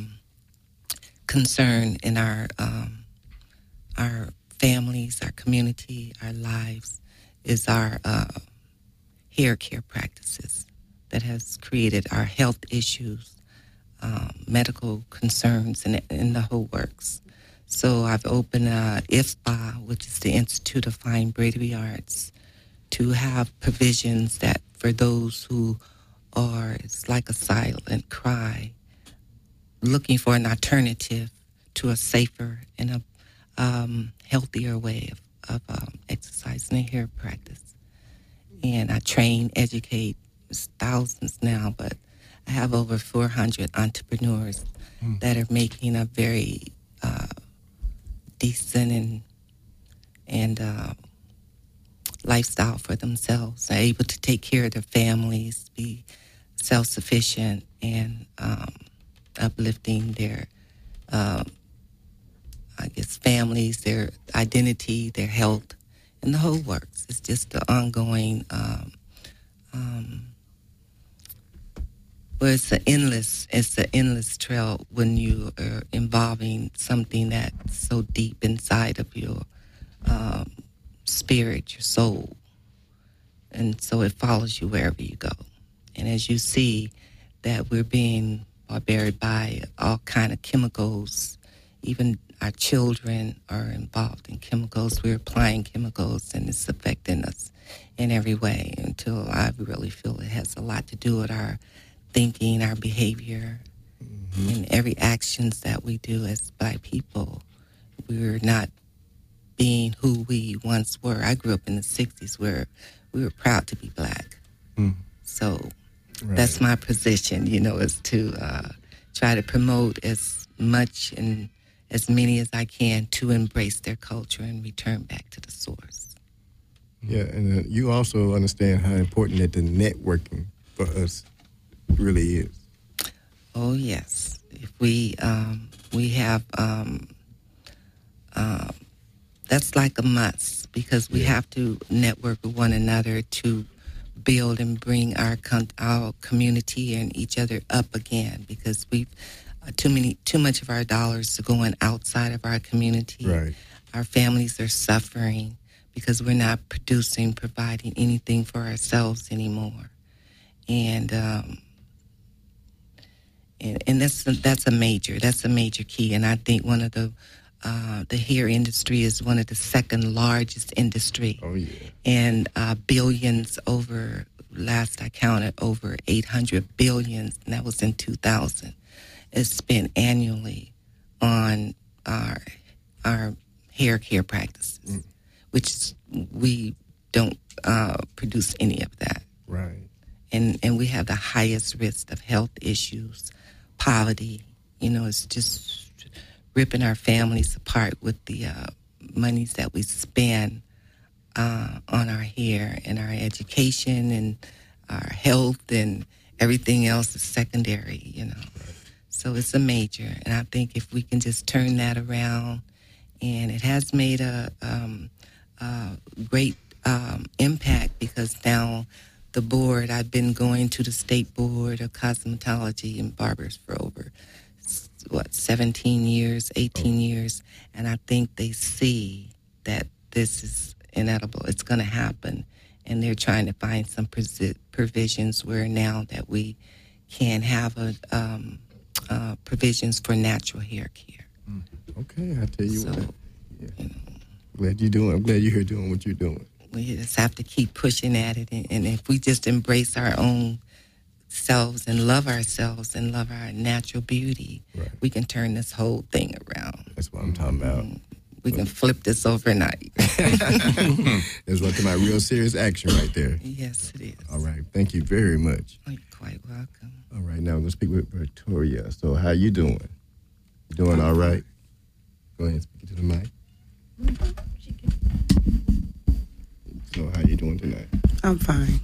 Speaker 7: concern in our families, our community, our lives, is our hair care practices that has created our health issues, medical concerns, and the whole works. So I've opened IFBA, which is the Institute of Fine Braiding Arts, to have provisions that for those who are, it's like a silent cry, looking for an alternative to a safer and a healthier way of exercising a hair practice. And I train, educate thousands now, but I have over 400 entrepreneurs that are making a very decent and lifestyle for themselves. They're able to take care of their families, be self-sufficient, and uplifting their, families, their identity, their health, and the whole works. It's just the ongoing, it's an endless trail when you are involving something that's so deep inside of your spirit, your soul. And so it follows you wherever you go. And as you see that we're being barbaried by all kind of chemicals, even our children are involved in chemicals. We're applying chemicals, and it's affecting us in every way, until I really feel it has a lot to do with our thinking, our behavior, and every actions that we do as Black people. We're not being who we once were. I grew up in the 60s where we were proud to be Black. So that's my position, is to try to promote as much and as many as I can to embrace their culture and return back to the source.
Speaker 11: Yeah, and you also understand how important that the networking for us really is.
Speaker 7: Oh, yes. If we have, that's like a must, because we have to network with one another to build and bring our community and each other up again, because we've too much of our dollars are going outside of our community.
Speaker 11: Right.
Speaker 7: Our families are suffering because we're not providing anything for ourselves anymore. And that's a major key. And I think one of the hair industry is one of the second largest industry.
Speaker 11: Oh yeah.
Speaker 7: And billions over, last I counted, over 800 billions, and that was in 2000, is spent annually on our hair care practices, which is, we don't produce any of that.
Speaker 11: Right.
Speaker 7: And we have the highest risk of health issues, poverty. It's just ripping our families apart with the monies that we spend on our hair and our education and our health, and everything else is secondary, So it's a major. And I think if we can just turn that around, and it has made a great impact, because now the board, I've been going to the State Board of Cosmetology and Barbers for over, 17 years, 18 years, and I think they see that this is inedible. It's going to happen, and they're trying to find some provisions where now that we can have provisions for natural hair care.
Speaker 11: Okay, I tell you what. Yeah. I'm glad you're here doing what you're doing.
Speaker 7: We just have to keep pushing at it, and if we just embrace our own selves and love ourselves and love our natural beauty, we can turn this whole thing around.
Speaker 11: That's what I'm talking about.
Speaker 7: We can flip this overnight.
Speaker 11: That's what about real serious action right there.
Speaker 7: Yes, it is.
Speaker 11: All right. Thank you very much.
Speaker 7: You're quite welcome.
Speaker 11: All right. Now we're going to speak with Victoria. So how you doing? You doing all right? Go ahead and speak to the mic. So how you doing tonight?
Speaker 12: I'm fine.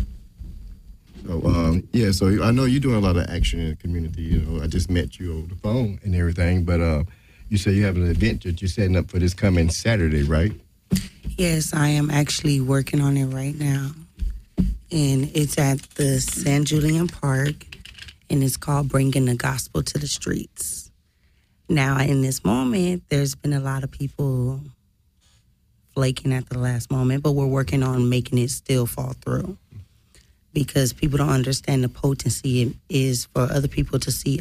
Speaker 11: So, so I know you're doing a lot of action in the community. I just met you over the phone and everything, but you say you have an event that you're setting up for this coming Saturday, right?
Speaker 12: Yes, I am actually working on it right now. And it's at the San Julian Park, and it's called Bringing the Gospel to the Streets. Now, in this moment, there's been a lot of people flaking at the last moment, but we're working on making it still fall through. Because people don't understand the potency it is for other people to see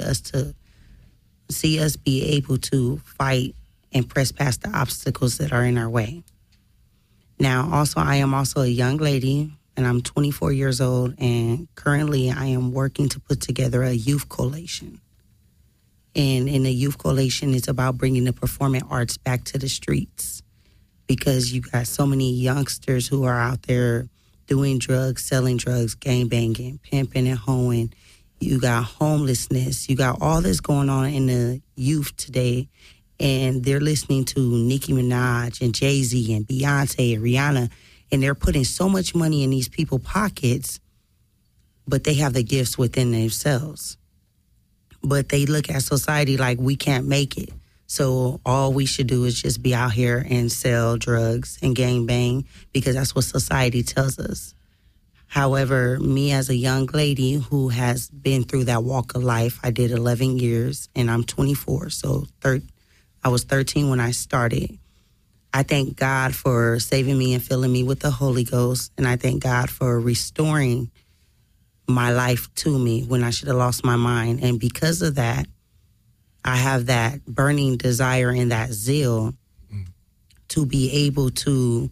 Speaker 12: us be able to fight and press past the obstacles that are in our way. Now, also, I am also a young lady, and I'm 24 years old, and currently I am working to put together a youth coalition. And in the youth coalition, it's about bringing the performing arts back to the streets, because you got so many youngsters who are out there doing drugs, selling drugs, gang banging, pimping and hoeing. You got homelessness. You got all this going on in the youth today, and they're listening to Nicki Minaj and Jay-Z and Beyonce and Rihanna, and they're putting so much money in these people's pockets, but they have the gifts within themselves. But they look at society like we can't make it. So all we should do is just be out here and sell drugs and gang bang, because that's what society tells us. However, me as a young lady who has been through that walk of life, I did 11 years, and I'm 24, so I was 13 when I started. I thank God for saving me and filling me with the Holy Ghost, and I thank God for restoring my life to me when I should have lost my mind. And because of that, I have that burning desire and that zeal to be able to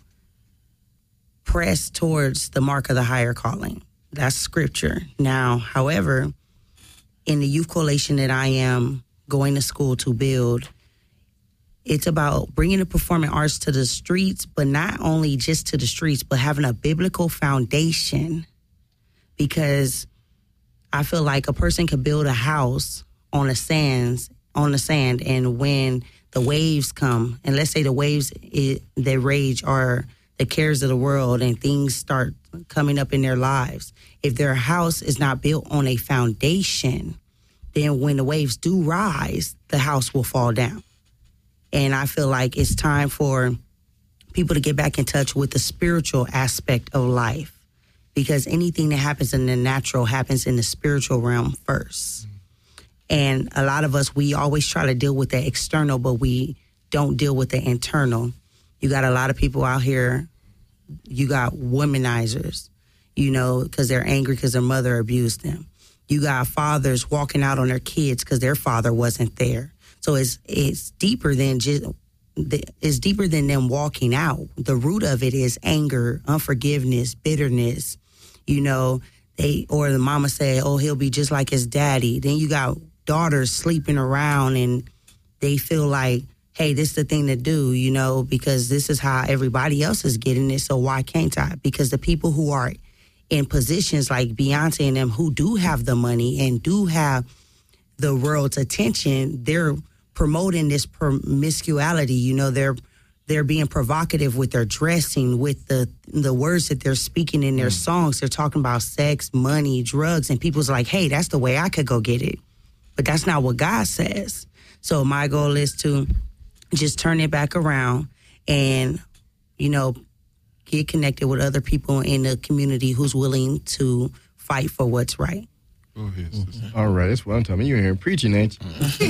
Speaker 12: press towards the mark of the higher calling. That's scripture. Now, however, in the youth coalition that I am going to school to build, it's about bringing the performing arts to the streets, but not only just to the streets, but having a biblical foundation. Because I feel like a person could build a house on the sand, and when the waves come, and let's say the waves that rage are the cares of the world, and things start coming up in their lives, if their house is not built on a foundation, then when the waves do rise, the house will fall down. And I feel like it's time for people to get back in touch with the spiritual aspect of life, because anything that happens in the natural happens in the spiritual realm first. And a lot of us, we always try to deal with the external, but we don't deal with the internal. You got a lot of people out here, you got womanizers, because they're angry because their mother abused them. You got fathers walking out on their kids because their father wasn't there. So it's deeper than them walking out. The root of it is anger, unforgiveness, bitterness. Or the mama say, oh, he'll be just like his daddy. Then you got daughters sleeping around, and they feel like, hey, this is the thing to do, you know, because this is how everybody else is getting it, so why can't I? Because the people who are in positions like Beyonce and them who do have the money and do have the world's attention, they're promoting this promiscuity, you know, they're being provocative with their dressing, with the words that they're speaking in their songs. They're talking about sex, money, drugs, and people's like, hey, that's the way I could go get it. But that's not what God says. So my goal is to just turn it back around and, you know, get connected with other people in the community who's willing to fight for what's right.
Speaker 4: Go ahead, sister.
Speaker 11: All right, that's what I'm talking about. You're here preaching, ain't you?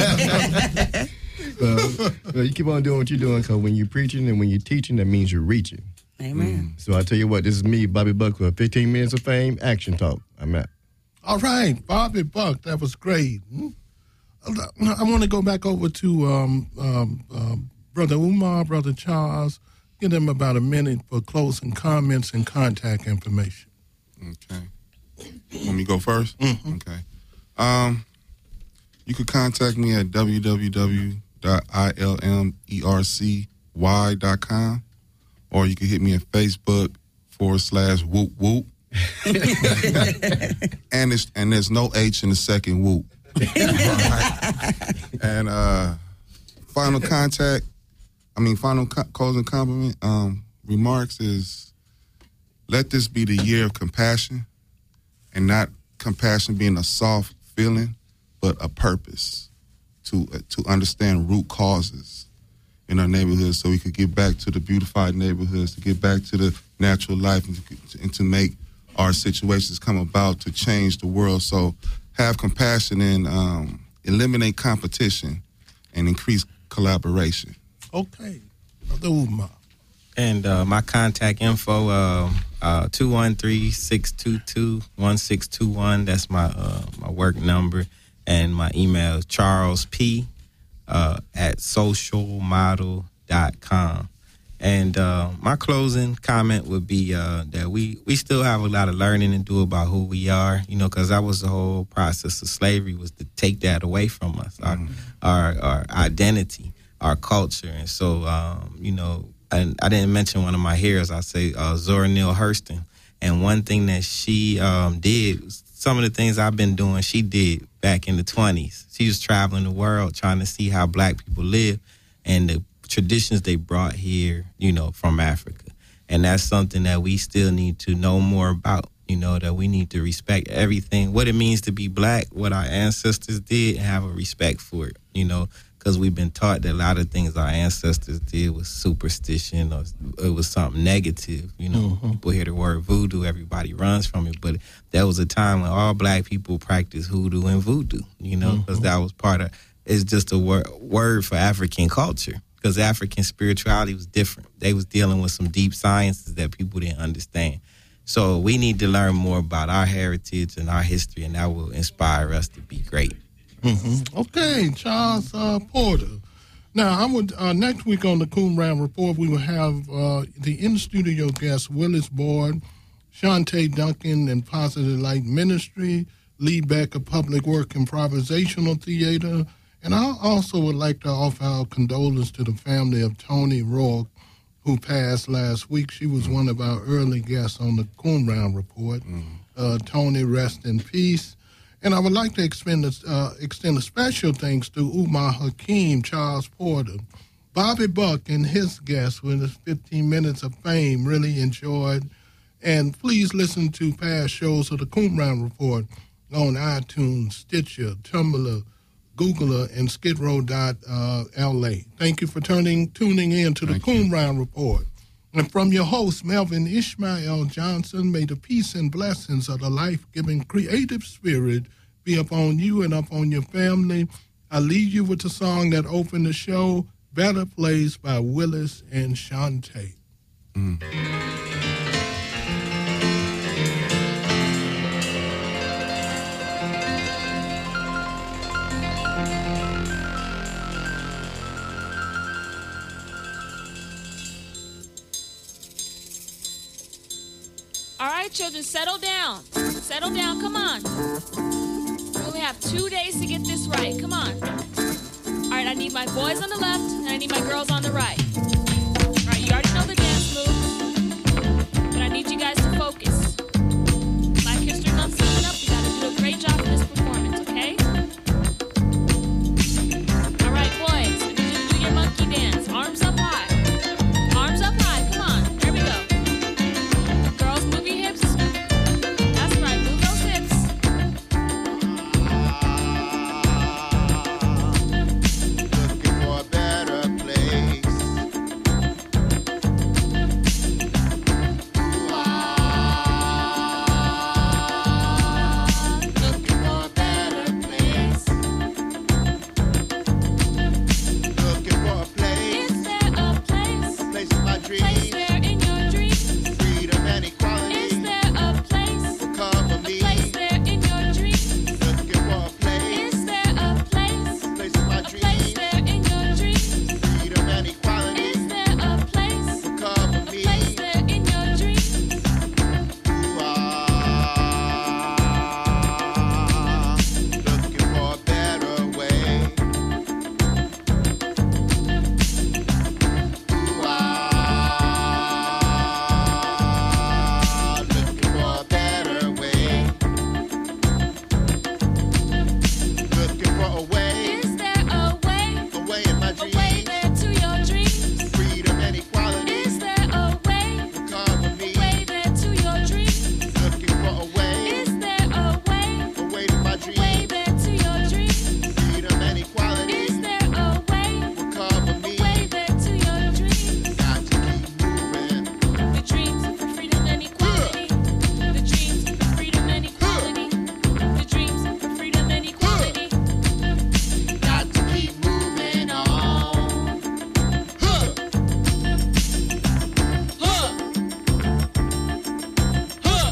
Speaker 11: You keep on doing what you're doing, because when you're preaching and when you're teaching, that means you're reaching.
Speaker 12: Amen.
Speaker 11: So I tell you what, this is me, Bobby Buck, for 15 minutes of fame, action talk. I'm out.
Speaker 3: All right, Bobby Buck, that was great. I want to go back over to Brother Umar, Brother Charles. Give them about a minute for closing comments and contact information.
Speaker 4: Okay. Want me to go first? Okay. You could contact me at www.ilmercy.com, or you can hit me at Facebook /whoop whoop. and there's no H in the second whoop. And final closing compliment remarks is, let this be the year of compassion, and not compassion being a soft feeling, but a purpose to understand root causes in our neighborhoods, so we could get back to the beautified neighborhoods, to get back to the natural life, and to make our situations come about to change the world. So have compassion and eliminate competition and increase collaboration.
Speaker 3: Okay. Brother Umar.
Speaker 5: And my contact info, 213-622-1621. That's my work number. And my email is charlesp@socialmodel.com. And my closing comment would be that we still have a lot of learning to do about who we are, you know, because that was the whole process of slavery, was to take that away from us, our identity, our culture. And so, you know, and I didn't mention one of my heroes. I say Zora Neale Hurston. And one thing that she did, some of the things I've been doing, she did back in the 20s. She was traveling the world trying to see how black people live and the traditions they brought here, you know, from Africa. And that's something that we still need to know more about, you know, that we need to respect everything, what it means to be black, what our ancestors did, and have a respect for it, you know, because we've been taught that a lot of things our ancestors did was superstition, or it was something negative. You know, people hear the word voodoo, everybody runs from it. But there was a time when all black people practiced hoodoo and voodoo, you know, because that was part of, it's just a word for African culture, because African spirituality was different. They was dealing with some deep sciences that people didn't understand. So we need to learn more about our heritage and our history, and that will inspire us to be great.
Speaker 3: Okay, Charles Porter. Now, I would next week on the Coon Round Report, we will have the in-studio guest, Willis Board, Shantae Duncan and Positive Light Ministry, Lee Becker Public Work Improvisational Theater, and I also would like to offer our condolences to the family of Tony Rourke, who passed last week. She was one of our early guests on the Coon Round Report. Tony, rest in peace. And I would like to extend a special thanks to Umar Hakeem, Charles Porter, Bobby Buck, and his guests with his 15 minutes of fame. Really enjoyed. And please listen to past shows of the Coon Round Report on iTunes, Stitcher, Tumblr, Googler, and skidrow.la. Thank you for tuning in to the Coon Round Report. And from your host, Melvin Ishmael Johnson, may the peace and blessings of the life-giving creative spirit be upon you and upon your family. I leave you with the song that opened the show, Better Place by Willis and Shantae.
Speaker 1: All right, children, settle down. Settle down, come on. We only have 2 days to get this right, come on. All right, I need my boys on the left, and I need my girls on the right. All right, you already know the dance moves, but I need you guys to focus. Black History Month coming up. You gotta do a great job in this performance, okay? All right, boys, I need you to do your monkey dance. Arms up high. Arms up high. Come on. There we go. Girls, move your hips. That's right. Move those hips.
Speaker 2: Looking for a better place. Looking for a better place. Looking for a place.
Speaker 1: Is there a place?
Speaker 2: A place of my
Speaker 1: Place
Speaker 2: dreams.
Speaker 1: there in your dreams.
Speaker 2: Freedom and equality.
Speaker 1: Is there a place?
Speaker 2: Will cover
Speaker 1: A
Speaker 2: me.
Speaker 1: place there in your dreams.
Speaker 2: Looking for a place.
Speaker 1: Is there a place?
Speaker 2: A place of my
Speaker 1: A place
Speaker 2: dreams.
Speaker 1: there in your dreams.
Speaker 2: Freedom and equality.
Speaker 1: Is there a place?
Speaker 2: Will cover
Speaker 1: A
Speaker 2: me.
Speaker 1: place there in your dreams.
Speaker 2: Looking for a better way. Looking for a better way. Looking for a way.
Speaker 1: Is there a way?
Speaker 2: A way in my
Speaker 1: A way
Speaker 2: dreams.
Speaker 1: there to your dreams.
Speaker 2: Freedom and equality.
Speaker 1: Is there a way?
Speaker 2: Will cover me.
Speaker 1: A way there to your dreams.
Speaker 2: Looking for a way.
Speaker 1: Is there a way?
Speaker 2: A way to my
Speaker 1: A way
Speaker 2: dreams.
Speaker 1: there to your dreams.
Speaker 2: Freedom and equality.
Speaker 1: Is there a way?
Speaker 2: Will cover
Speaker 1: A
Speaker 2: me.
Speaker 1: way there to your dreams.
Speaker 2: Got to keep moving.
Speaker 1: The dreams for freedom and equality. The dreams for freedom and equality. The dreams for freedom and equality.
Speaker 2: Got to keep moving on. Huh. Huh. Huh.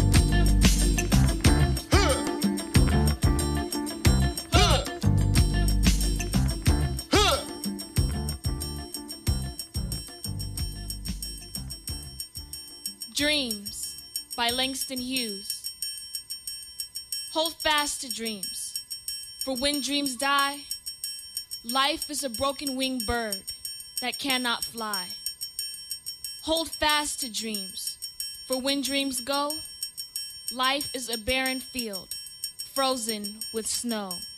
Speaker 2: Huh. Huh. Huh.
Speaker 1: Dreams by Langston Hughes. Hold fast to dreams, for when dreams die, life is a broken winged bird that cannot fly. Hold fast to dreams, for when dreams go, life is a barren field, frozen with snow.